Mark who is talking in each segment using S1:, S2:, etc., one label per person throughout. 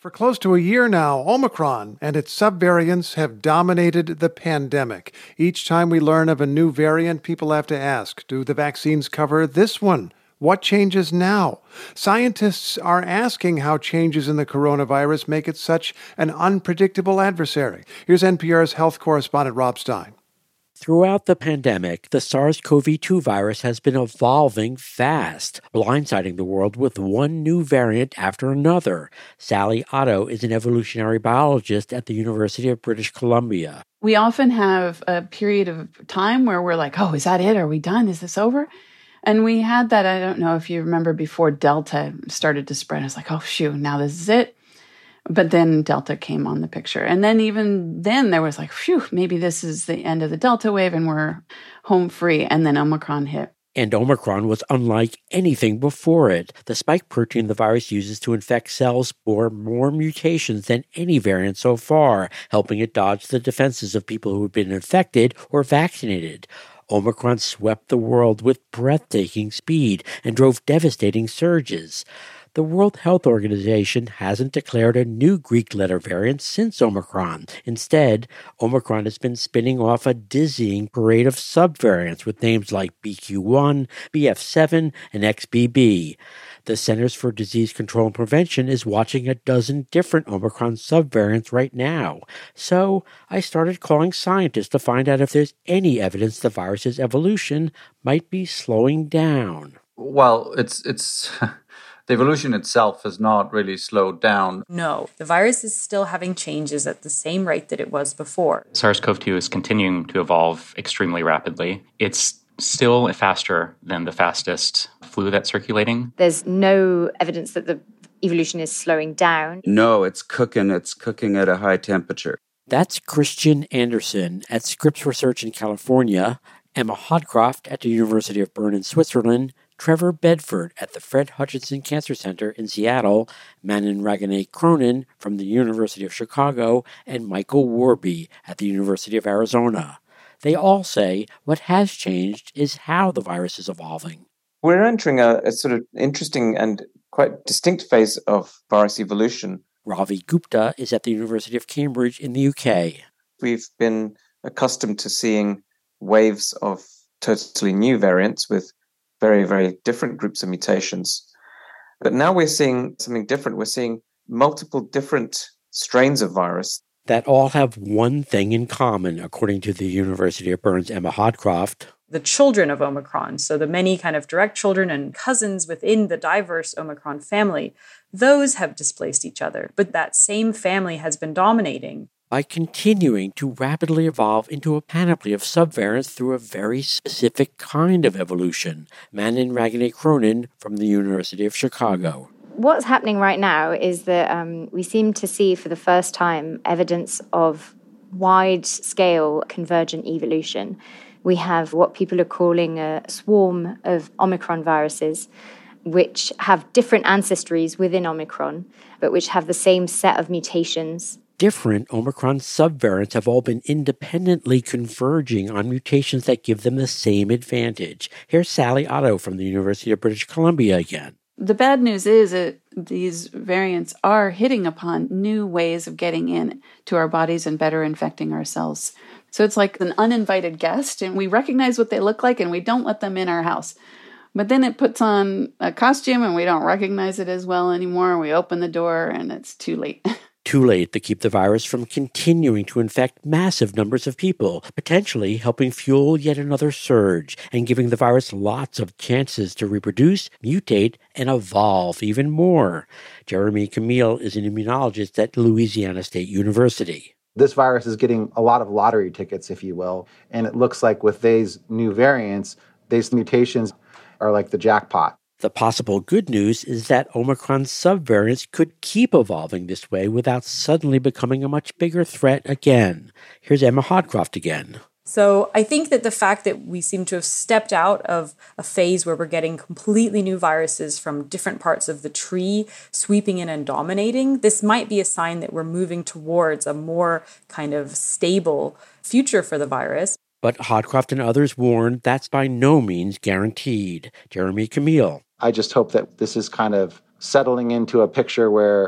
S1: For close to a year now, Omicron and its subvariants have dominated the pandemic. Each time we learn of a new variant, people have to ask, do the vaccines cover this one? What changes now? Scientists are asking how changes in the coronavirus make it such an unpredictable adversary. Here's NPR's health correspondent Rob Stein.
S2: Throughout the pandemic, the SARS-CoV-2 virus has been evolving fast, blindsiding the world with one new variant after another. Sally Otto is an evolutionary biologist at the University of British Columbia.
S3: We often have a period of time where we're like, oh, is that it? Are we done? Is this over? And we had that, I don't know if you remember, before Delta started to spread. I was like, oh, shoot, now this is it. But then Delta came on the picture. And then even then there was like, phew, maybe this is the end of the Delta wave and we're home free. And then Omicron hit.
S2: And Omicron was unlike anything before it. The spike protein the virus uses to infect cells bore more mutations than any variant so far, helping it dodge the defenses of people who had been infected or vaccinated. Omicron swept the world with breathtaking speed and drove devastating surges. The World Health Organization hasn't declared a new Greek letter variant since Omicron. Instead, Omicron has been spinning off a dizzying parade of subvariants with names like BQ1, BF7, and XBB. The Centers for Disease Control and Prevention is watching a dozen different Omicron subvariants right now. So I started calling scientists to find out if there's any evidence the virus's evolution might be slowing down.
S4: Well, it's the evolution itself has not really slowed down.
S5: No, the virus is still having changes at the same rate that it was before.
S6: SARS-CoV-2 is continuing to evolve extremely rapidly. It's still faster than the fastest flu that's circulating.
S7: There's no evidence that the evolution is slowing down.
S8: No, it's cooking at a high temperature.
S2: That's Christian Anderson at Scripps Research in California, Emma Hodcroft at the University of Bern in Switzerland, Trevor Bedford at the Fred Hutchinson Cancer Center in Seattle, Manon Raganet-Cronin from the University of Chicago, and Michael Warby at the University of Arizona. They all say what has changed is how the virus is evolving.
S9: We're entering a sort of interesting and quite distinct phase of virus evolution.
S2: Ravi Gupta is at the University of Cambridge in the UK.
S9: We've been accustomed to seeing waves of totally new variants with very, very different groups of mutations. But now we're seeing something different. We're seeing multiple different strains of virus
S2: that all have one thing in common, according to the University of Bern's Emma Hodcroft.
S5: The children of Omicron, so the many kind of direct children and cousins within the diverse Omicron family, those have displaced each other. But that same family has been dominating
S2: by continuing to rapidly evolve into a panoply of subvariants through a very specific kind of evolution. Manon Raganet-Cronin from the University of Chicago.
S7: What's happening right now is that we seem to see for the first time evidence of wide-scale convergent evolution. We have what people are calling a swarm of Omicron viruses, which have different ancestries within Omicron, but which have the same set of mutations.
S2: Different Omicron subvariants have all been independently converging on mutations that give them the same advantage. Here's Sally Otto from the University of British Columbia again.
S3: The bad news is that these variants are hitting upon new ways of getting in to our bodies and better infecting our cells. So it's like an uninvited guest, and we recognize what they look like, and we don't let them in our house. But then it puts on a costume, and we don't recognize it as well anymore. We open the door, and it's too late.
S2: Too late to keep the virus from continuing to infect massive numbers of people, potentially helping fuel yet another surge and giving the virus lots of chances to reproduce, mutate, and evolve even more. Jeremy Camille is an immunologist at Louisiana State University.
S10: This virus is getting a lot of lottery tickets, if you will, and it looks like with these new variants, these mutations are like the jackpot.
S2: The possible good news is that Omicron subvariants could keep evolving this way without suddenly becoming a much bigger threat again. Here's Emma Hodcroft again.
S5: So I think that the fact that we seem to have stepped out of a phase where we're getting completely new viruses from different parts of the tree sweeping in and dominating, this might be a sign that we're moving towards a more kind of stable future for the virus.
S2: But Hodcroft and others warn that's by no means guaranteed. Jeremy Camille.
S10: I just hope that this is kind of settling into a picture where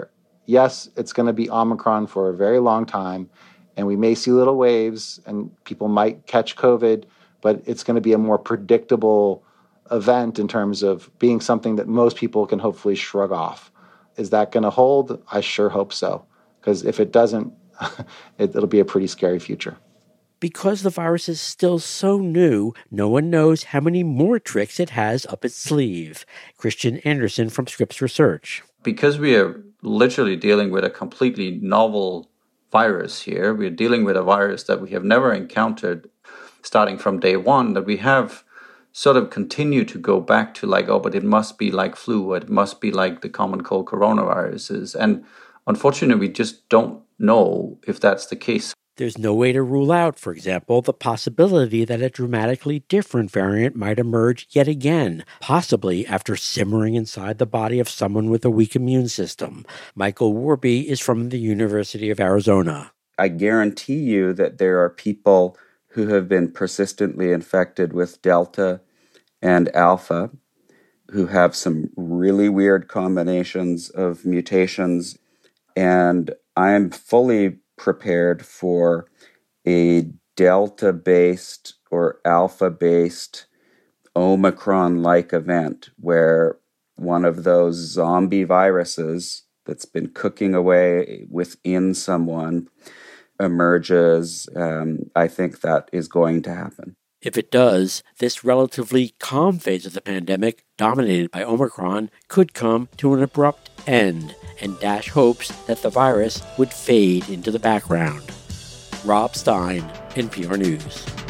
S10: yes, it's going to be Omicron for a very long time, and we may see little waves, and people might catch COVID, but it's going to be a more predictable event in terms of being something that most people can hopefully shrug off. Is that going to hold? I sure hope so, because if it doesn't, it'll be a pretty scary future.
S2: Because the virus is still so new, no one knows how many more tricks it has up its sleeve. Christian Anderson from Scripps Research.
S4: Because we are literally dealing with a completely novel virus here, we're dealing with a virus that we have never encountered starting from day one, that we have sort of continued to go back to like, oh, but it must be like flu, or it must be like the common cold coronaviruses. And unfortunately, we just don't know if that's the case.
S2: There's no way to rule out, for example, the possibility that a dramatically different variant might emerge yet again, possibly after simmering inside the body of someone with a weak immune system. Michael Warby is from the University of Arizona.
S8: I guarantee you that there are people who have been persistently infected with Delta and Alpha who have some really weird combinations of mutations, and I'm fully prepared for a Delta-based or Alpha-based Omicron-like event where one of those zombie viruses that's been cooking away within someone emerges. I think that is going to happen.
S2: If it does, this relatively calm phase of the pandemic, dominated by Omicron, could come to an abrupt end, and Dash hopes that the virus would fade into the background. Rob Stein, NPR News.